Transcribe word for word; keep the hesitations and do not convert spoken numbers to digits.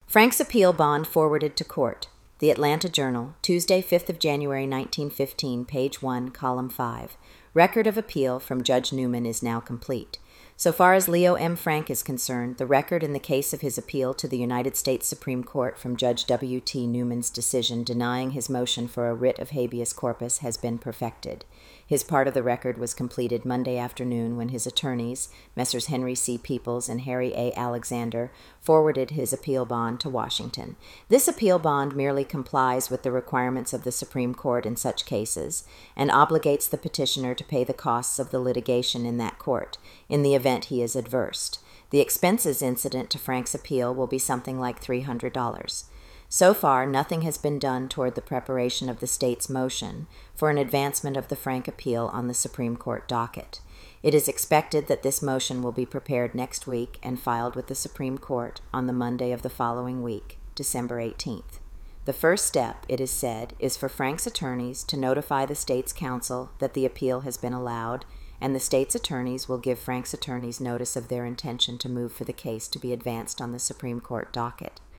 Frank's appeal bond forwarded to court. The Atlanta Journal, Tuesday, fifth of January, nineteen fifteen, page one, column five. Record of appeal from Judge Newman is now complete. So far as Leo M. Frank is concerned, the record in the case of his appeal to the United States Supreme Court from Judge W T Newman's decision denying his motion for a writ of habeas corpus has been perfected. His part of the record was completed Monday afternoon when his attorneys, Messrs. Henry C. Peoples and Harry A. Alexander, forwarded his appeal bond to Washington. This appeal bond merely complies with the requirements of the Supreme Court in such cases and obligates the petitioner to pay the costs of the litigation in that court, in the event he is adversed. The expenses incident to Frank's appeal will be something like three hundred dollars. So far, nothing has been done toward the preparation of the state's motion for an advancement of the Frank appeal on the Supreme Court docket. It is expected that this motion will be prepared next week and filed with the Supreme Court on the Monday of the following week, December eighteenth. The first step, it is said, is for Frank's attorneys to notify the state's counsel that the appeal has been allowed, and the state's attorneys will give Frank's attorneys notice of their intention to move for the case to be advanced on the Supreme Court docket.